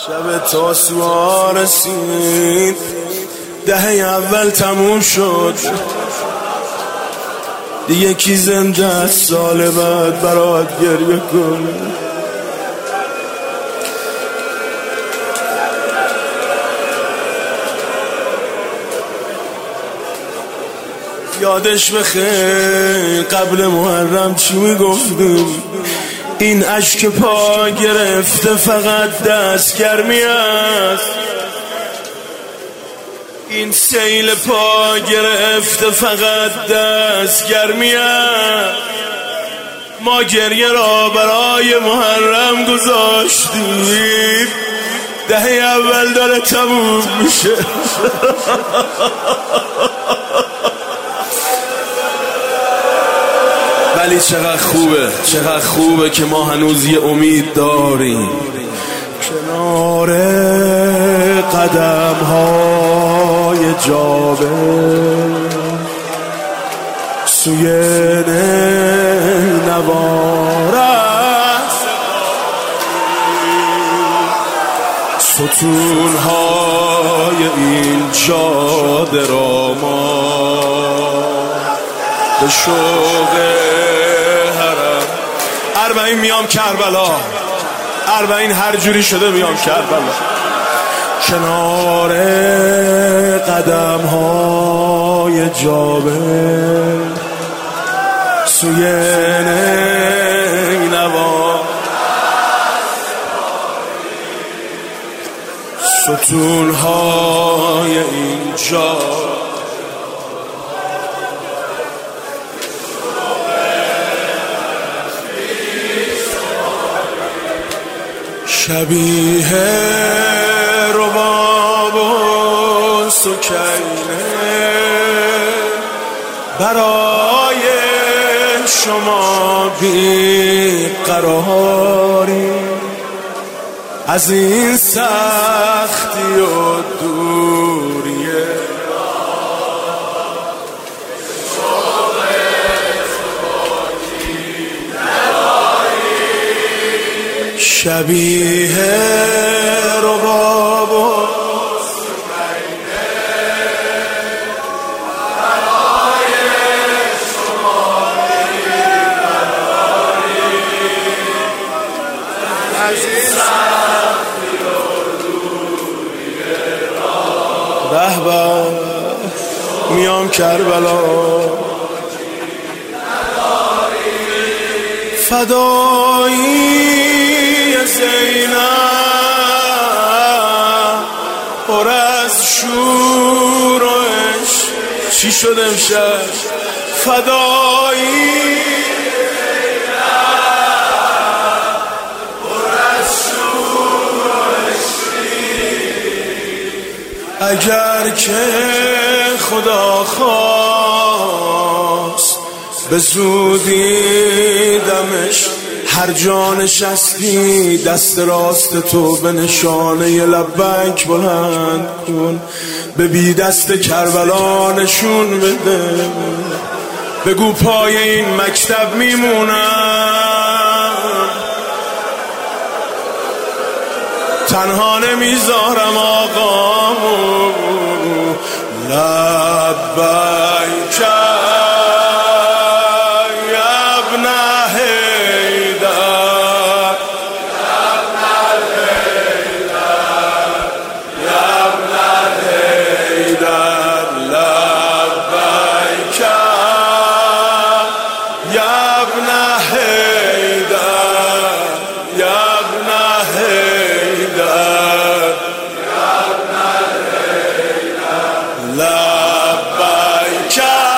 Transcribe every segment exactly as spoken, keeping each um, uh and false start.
شب تاسوعا رسید، دهه اول تموم شد، دیگه کی زنده از سال بعد برات گریه کنه؟ یادش بخیر قبل محرم چی میگفتیم؟ این اشک پا گرفته فقط دستگرمی است، این سیل پا گرفته فقط دستگرمی است. ما گریه را برای محرم گذاشتیم، دهه اول داره تموم میشه. ولی چقدر خوبه، چقدر خوبه که ما هنوز یه امید داریم. کنار قدم های جابه سوی نوارت، ستون های این جاده را ما به شوق حرم اربعین میام کربلا، اربعین هر جوری شده میام کربلا. کنار قدم های جابه سوی نینوا، ستون های اینجا شبیه رباب و سکینه برای شما بیقراری، از این سختی و دوریه شبیه رباب و سکینه برای شما بیقراری، از این سختی و دوریه راه به میام کربلا. فدایی زینب پر از شور و عشق، چی شد امشب؟ فدایی زینب پر از شور و عشقی، اگر که خدا خواست به زودی دمش هر جا نشستی دست راست تو به نشانه لبیک بلند کن، به بی دست کربلا نشون بده، بگو پای این مکتب میمونم، تنها نمیذارم آقامو. لبیک لبیک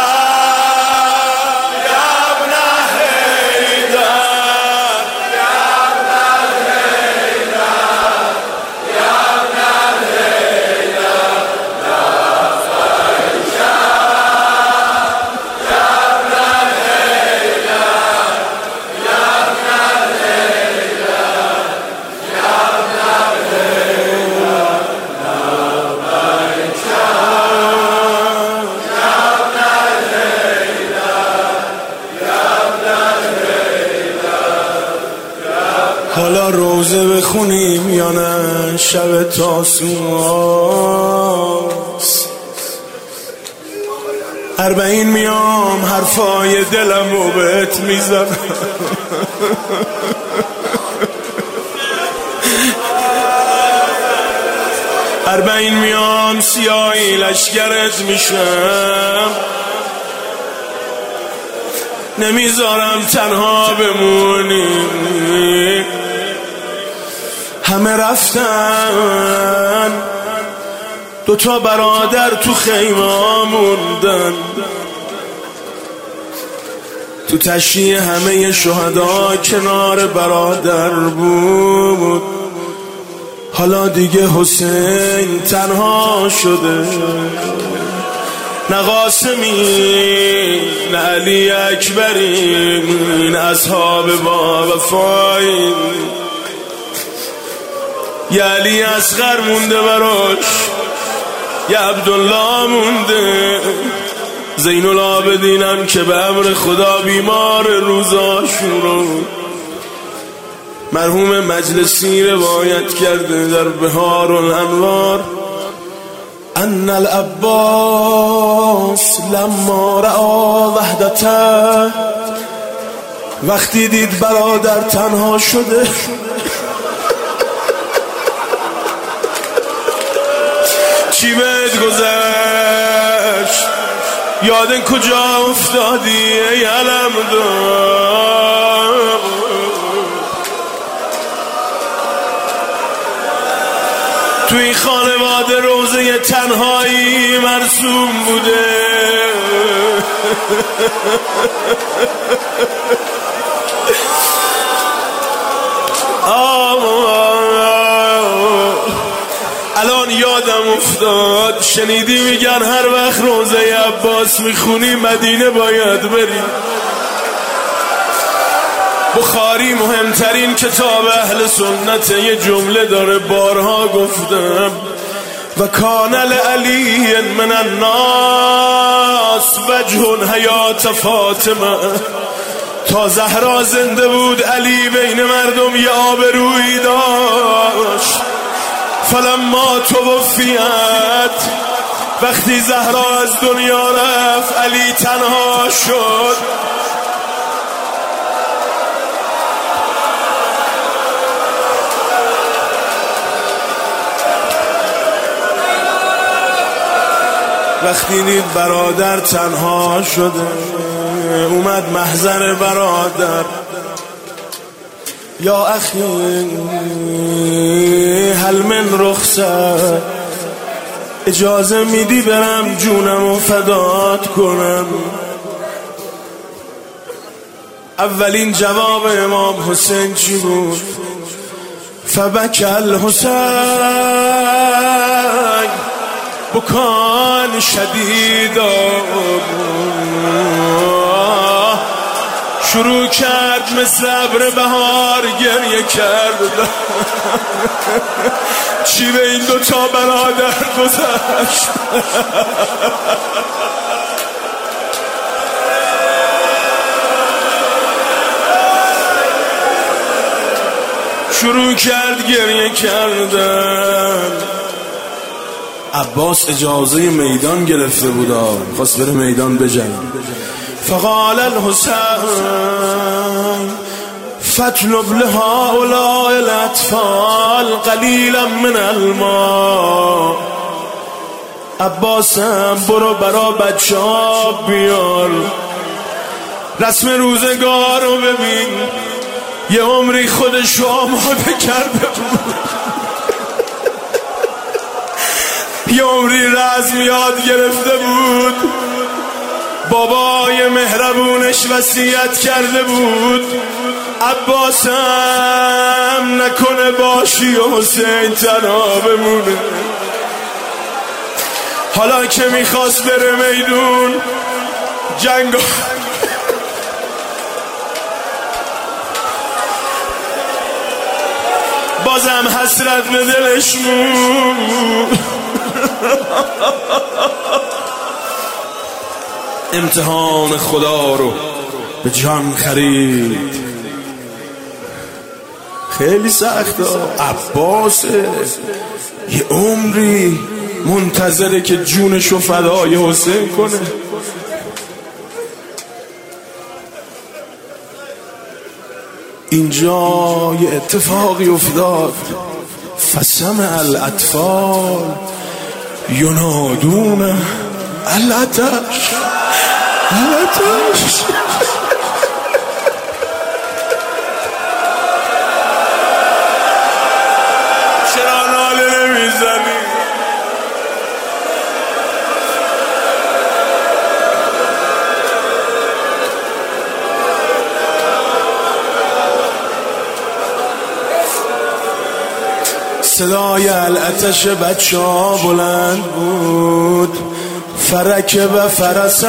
شب تاسوعاست، اربعین میام حرفای دلمو بهت میزنم. اربعین میام سیاهی لشکرت میشم، نمیذارم تنها بمونی. همه رفتن، دوتا برادر تو خیمه موندن. تو تشییع همه شهدا کنار برادر بود. حالا دیگه حسین تنها شده، نه قاسمی نه علی اکبری نه اصحاب با وفایی. یه علی اصغر مونده براش، یه عبدالله مونده، زین العابدینم که به امر خدا بیمار روزاشون رو مرحوم مجلسی روایت کرده در بهار الانوار. ان العباس لما رأى وحدته، وقتی دید برادر تنها شده چی بهت گذشت؟ یاد کجا افتادی ای علمدار؟ تو این خانواده روزه تنهایی مرسوم بوده. الان یادم افتاد، شنیدی میگن هر وقت روزه عباس میخونی مدینه باید بری. بخاری مهمترین کتاب اهل سنت یه جمله داره، بارها گفتم، و کان لعلی من الناس وجه حیات فاطمه. تا زهرا زنده بود علی بین مردم یه آبرویی داشت. فلما توفیت، وقتی زهرا از دنیا رفت علی تنها شد. وقتی دید برادر تنها شده اومد محضر برادر. یا اخی هل من رخصت، اجازه میدی برم جونمو فدات کنم؟ اولین جواب امام حسین چی بود؟ فبکی الحسین بکان شدیدا. شروع کرد مثل ابر بهار گریه کرد. چی به این دوتا برادر گذشت؟ شروع کرد گریه کردن. عباس اجازه میدان گرفته بود، خواست بره میدان بجنگه. فقال الحسین فاطلب لهؤلاء الاطفال قلیلا من الماء. عباسم برو برا بچه ها بیار. رسم روزگار رو ببین، یه عمری خودش رو آماده کرده بود. یه عمری رزم یاد گرفته بود. بابای مهربونش وصیت کرده بود عباسم نکنه باشی و حسین تنها بمونه. حالا که میخواست بره میدون جنگ بازم حسرت به دلش بود. امتحان خدا رو به جان خرید. خیلی سخته. عباسه یه عمری منتظره که جونشو فدای حسین کنه. اینجا یه اتفاقی افتاد. فسمع الاطفال ینادون العطش العطش. چرا ناله نمیزنی؟ صدای العطش بچه ها بلند بود. فرکب فرسه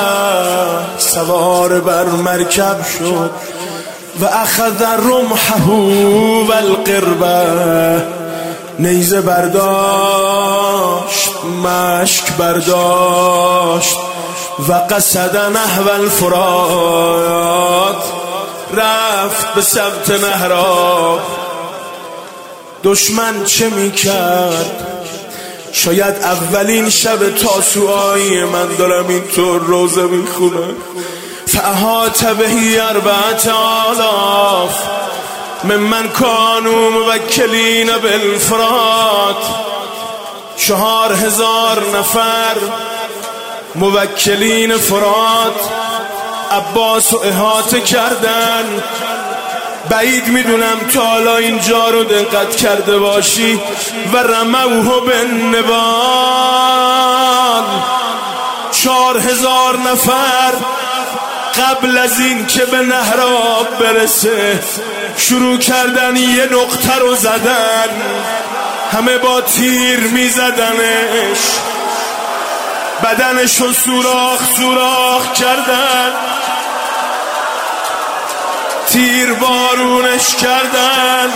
سوار بر مرکب شد و اخذ رمحه و القربه. نیزه برداشت، مشک برداشت و قصد نحو الفرات. رفت به سمت نهراب. دشمن چه می کرد؟ شاید اولین شب تاسوعایی من دارم اینطور روزه می خونم. فاحاط بهی اربعة آلاف ممن کانوا موکلین بالفرات. چهار هزار نفر موکلین فرات عباس رو احاطه کردن. بعید میدونم تا حالا اینجا رو دقت کرده باشی. و رموه بالنبال. چهار هزار نفر قبل از این که به نهراب برسه شروع کردن یه نقطه رو زدن. همه با تیر میزدنش، بدنش رو سوراخ سوراخ کردن، تیر بارونش کردن.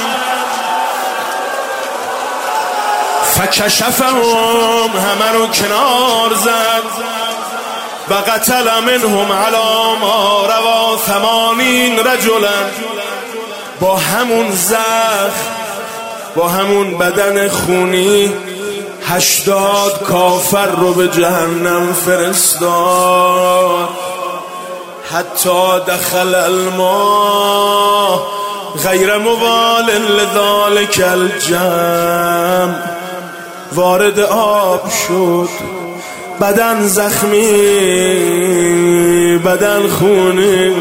فکشفهم همه رو کنار زد و قتل منهم علی ما روا ثمانین رجلا. با همون زخم، با همون بدن خونی هشتاد کافر رو به جهنم فرستاد. حتی دخل الماء غیر موال لذالک الجمع. وارد آب شد، بدن زخمی، بدن خونی.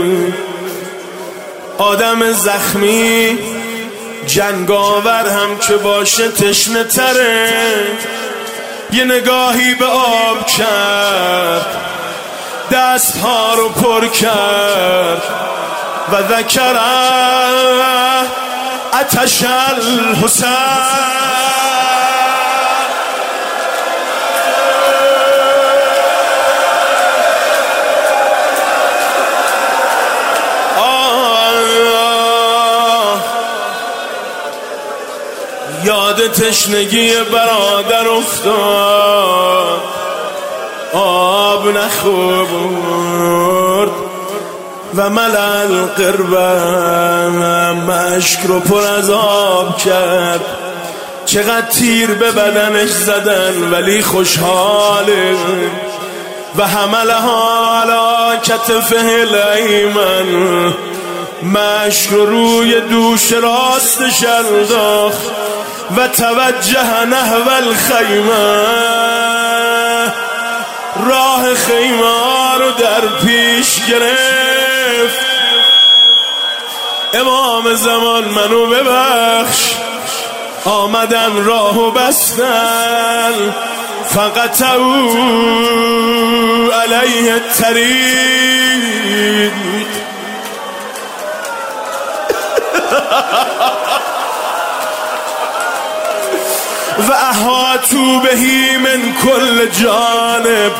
آدم زخمی جنگاور هم که باشه تشنه تره. یه نگاهی به آب کرد، دست ها رو پر کرد و ذکر عطش الحسین. یاد تشنگی برادر افتاد. آب نخورد و ملل قربه مشک رو پر از آب کرد. چقدر تیر به بدنش زدن ولی خوشحاله. و حملها علی کتفه الایمن. مشک رو روی دوش راستش انداخت و توجه نحو الخیمه. راه خیمه رو در پیش گرفت. امام زمان منو ببخش. آمدن راهو بستن. فقطعوا علیه الطریق. و احاطوا بهی من کل جانب.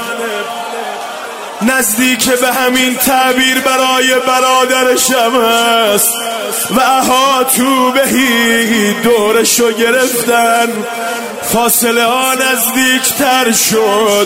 نزدیک به همین تعبیر برای برادرشم است. و احاطوا بهی دورشو گرفتن. فاصله ها نزدیک تر شد.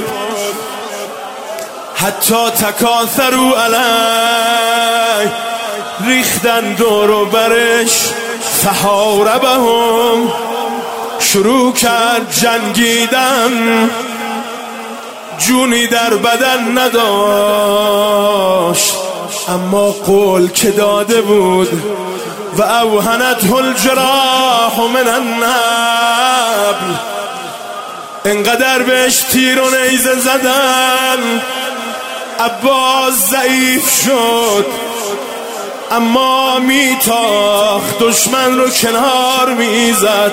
حتی تکاثروا علی. ریختن دور و برش. فحاربهم، شروع کرد جنگیدن، جونی در بدن نداشت، اما قول که داده بود و اوهنته الجراح من النبل، انقدر بهش تیر و نیزه زدن عباس ضعیف شد، اما میتاخت دشمن رو کنار میزد.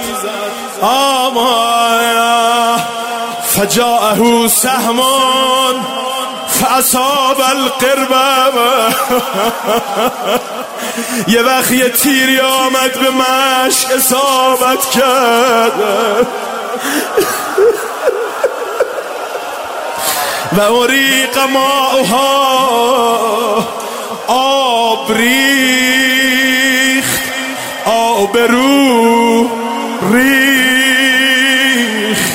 آما فجاءه سهم فاصاب القرب، یه وقت یه تیری آمد به مشک اصابت کرد و اریق ماؤها، آب ریخت، آب رو ریخت.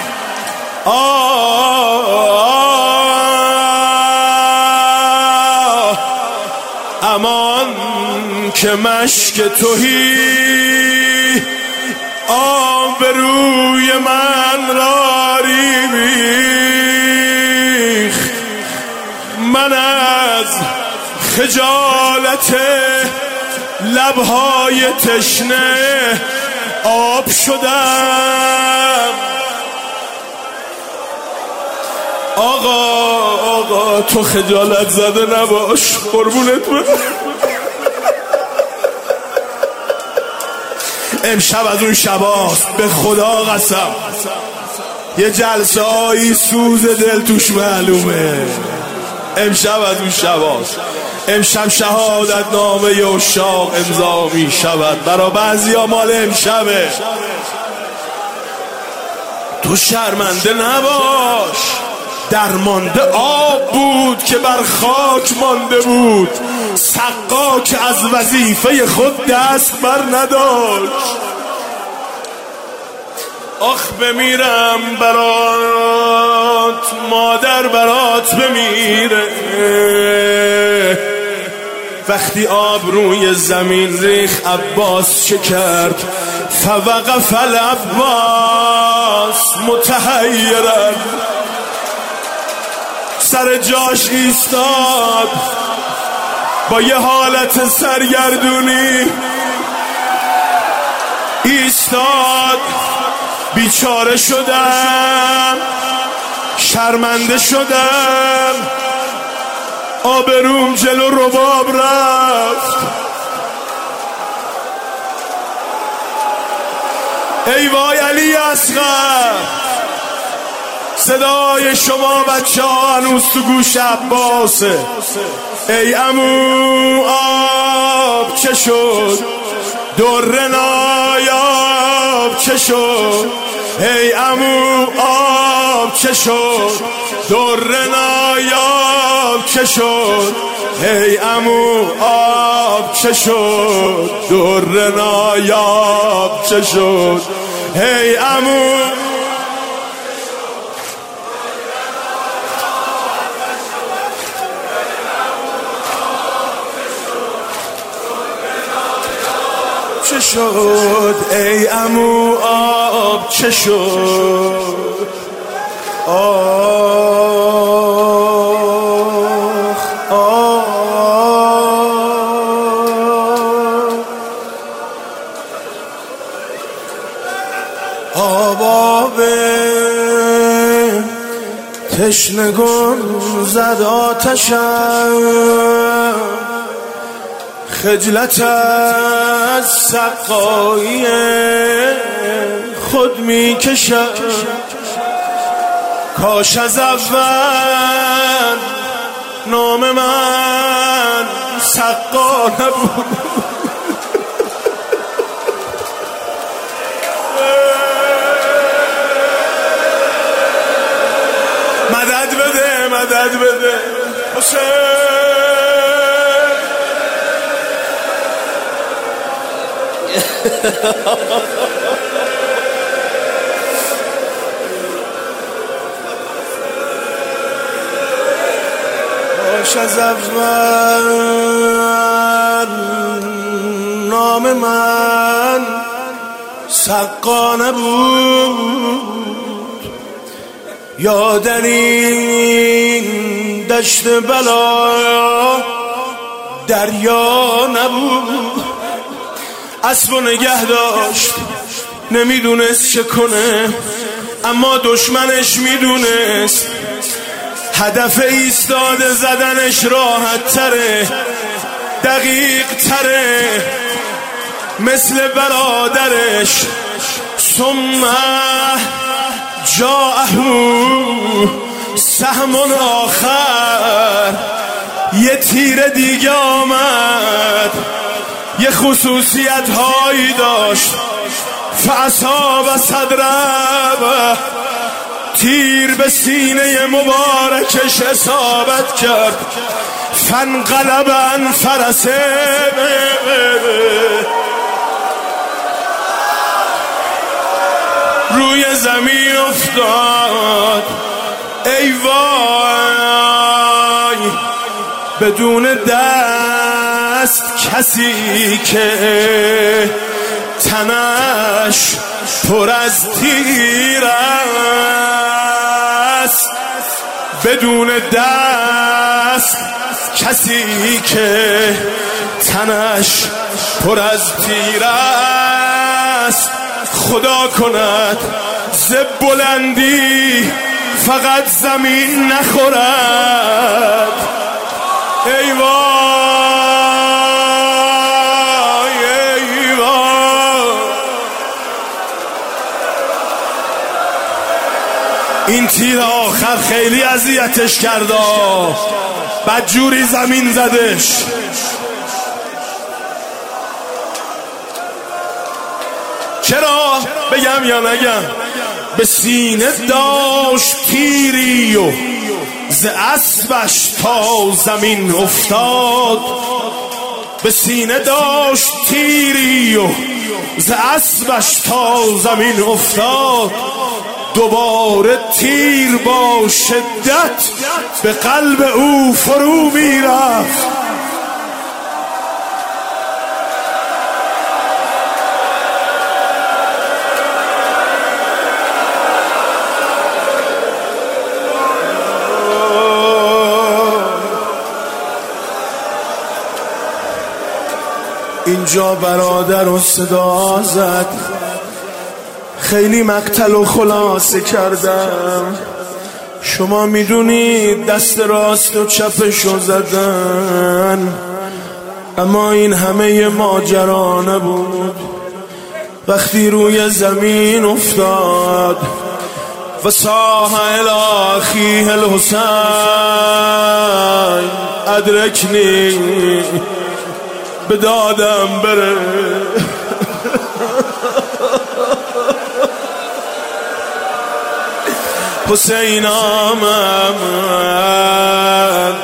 آه امان که مشک توهی آب روی من را ریخت. من از خجالت لبهای تشنه آب شدم. آقا آقا تو خجالت زده نباش، قربونت برم. امشب از اون شباست، به خدا قسم یه جلسه هایی سوز دل توش معلومه. امشب از اون شباست. امشب شهادت نامه عشاق امضا می شود، برا بعضی ها مال امشبه. تو شرمنده نباش، درمانده آب بود که بر خاک مانده بود، سقاک از وظیفه خود دست بر نداشت. آخ بمیرم برات، مادر برات بمیره. وقتی آب روی زمین ریخ عباس چه کرد؟ فوقف العباس متحیرا، سر جاش ایستاد با یه حالت سرگردونی ایستاد. بیچاره شدم، شرمنده شدم، آبروم جلو رباب رفت. ای وای علی اصغر، صدای شما بچه ها هنوز تو گوش عباسه. ای عمو آب چه شد؟ در نایاب چه شد؟ ای عمو آب چه شد؟ در نایاب چه شد؟ ای عمو آب چه شد؟ در نایاب چه شد؟ ای عمو چه شد؟ ای عمو آب چه شد؟ آخ آخ آب آب تشنگان زد آتشم، خجلت از سقایی خود می کشم. کاش از اول نام من سقا نبود. مدد بده مدد بده حسین. کاش از اول نام مادر من سقا نبود، یا در این دشت بلا دریا نبود. اسبو نگه داشت نمیدونست چه کنه، اما دشمنش میدونست هدف ایستاده زدنش راحت تره، دقیق تره، مثل برادرش. ثم جاءه سهم آخر، یه تیر دیگه آمد، یه خصوصیت هایی داشت. فاصاب صدره، تیر به سینه مبارکش اصابت کرد. فانقلب عن فرسه، روی زمین افتاد. ای وای، بدون دست کسی که تنش پر از تیر است، بدون دست کسی که تنش پر از تیر است. خدا کند ز بلندی فقط زمین نخورد. ای وای، ای وای، این تیر آخر خیلی اذیتش کرده، بدجوری زمین زدش. چرا بگم یا نگم؟ به سینه داشت تیری و ز اسبش تا زمین افتاد. به سینه داشت تیری و ز اسبش تا زمین افتاد. دوباره تیر با شدت به قلب او فرو میرفت. اینجا برادر و صدا زد، خیلی مقتل و خلاصه کردم. شما میدونید دست راست و چپشو زدن، اما این همه ماجرا نبود. وقتی روی زمین افتاد و صاح الی اخیه الحسین ادرکنی، به دادم بره. حسین آمد،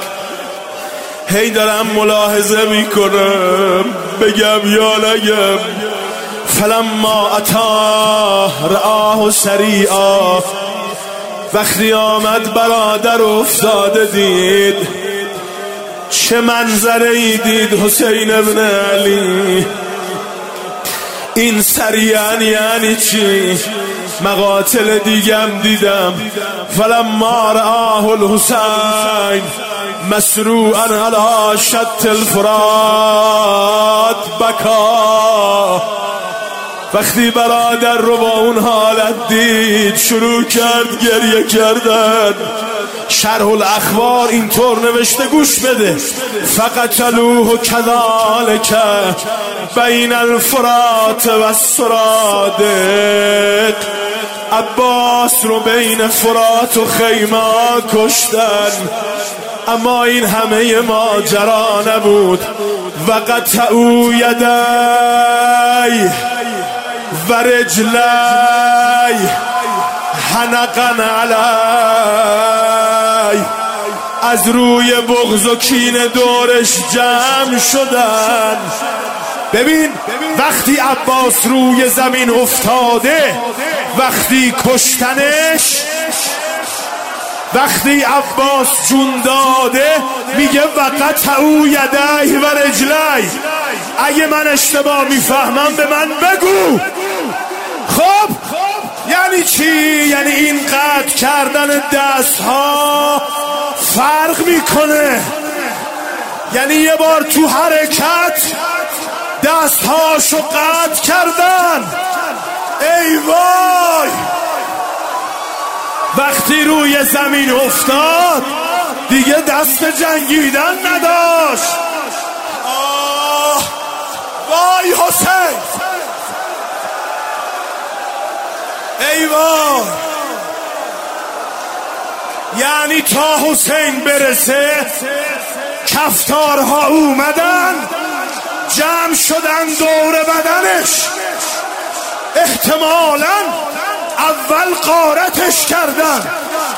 هی دارم ملاحظه میکنم بگم یا نگم. فلما اتا رآه سریعا، وقتی آمد برادر افتاده دید. چه منظره ای دید حسین ابن علی؟ این سریعا یعنی چی؟ مقاتل دیگم دیدم. فلما رآه الحسین مسروعا علی شط الفرات بکا. وقتی برادر رو با اون حالت دید شروع کرد گریه کردن. شرح الاخبار اینطور نوشته، گوش بده. فقتلوه کذالک بین الفرات و السرادق. عباس رو بین فرات و خیمه کشتن. اما این همه ماجرا نبود. و قطعوا یدی و رجلی حنقا علی. از روی بغض و کینه دورش جمع شدن. ببین وقتی عباس روی زمین افتاده، وقتی کشتنش وقتی عباس جون داده میگه وقت او یدی و رجلی. اگه من اشتباه میفهمم به من بگو. خب یعنی چی؟ یعنی این قطع کردن دست ها فرق میکنه. یعنی یه بار تو حرکت دست هاشو قطع کردن. ای وای، وقتی روی زمین افتاد دیگه دست جنگیدن نداشت. آه وای حسین، ای وای. یعنی تا حسین برسه کفتارها اومدن جمع شدن دور بدنش. احتمالاً اول غارتش کردن.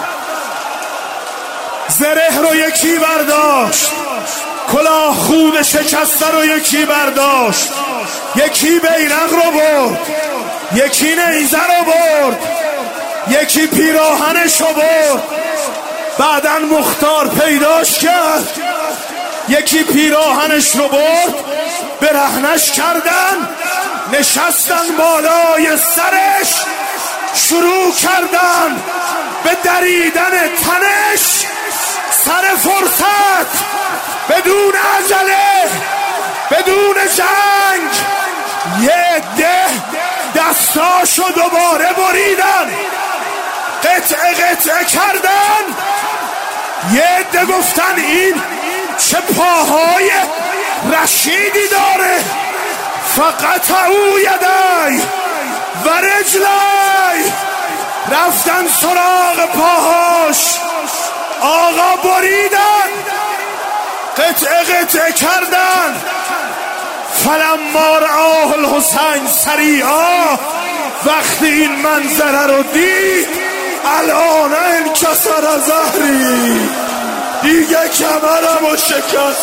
زره رو یکی برداشت، کلاه خود شکسته رو یکی برداشت، یکی بیرق رو برد، یکی نیزه رو برد، یکی پیراهنش رو برد. بعداً مختار پیداش کرد، یکی پیراهنش رو برد، برهنش کردن، نشستن بالای سرش، شروع کردن به دریدن تنش. سر فرصت، بدون عجله، بدون جنگ، یه عده دستاشو دوباره بریدن، قطعه قطعه کردن. یه عده گفتن این چه پاهای رشیدی داره. فقط او یدی و رجلی. رفتن سراغ پاهاش، آقا بریدن، قطعه قطعه کردن. فلما رآه الحسین سریعا، وقتی این منظره رو دید الان انکسر ظهری، دیگه کمرمو شکست.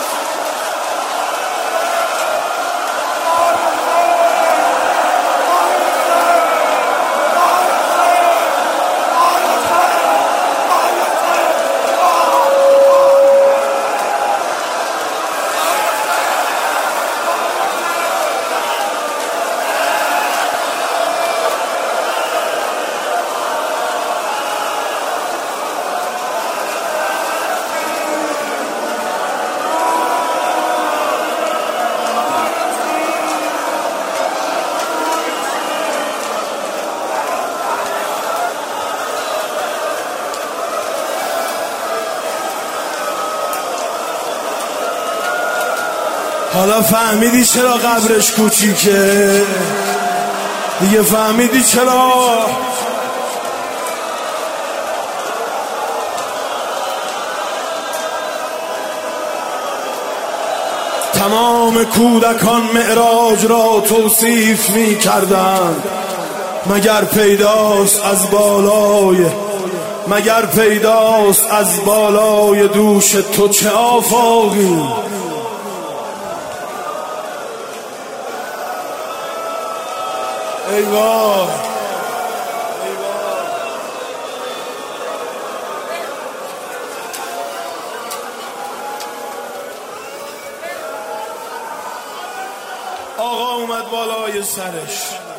حالا فهمیدی چرا قبرش کوچیکه؟ دیگه فهمیدی چرا؟ تمام کودکان معراج را توصیف می کردند. مگر پیداست از بالای مگر پیداست از بالای دوش تو چه آفاقی؟ ای وای، آقا اومد بالای سرش.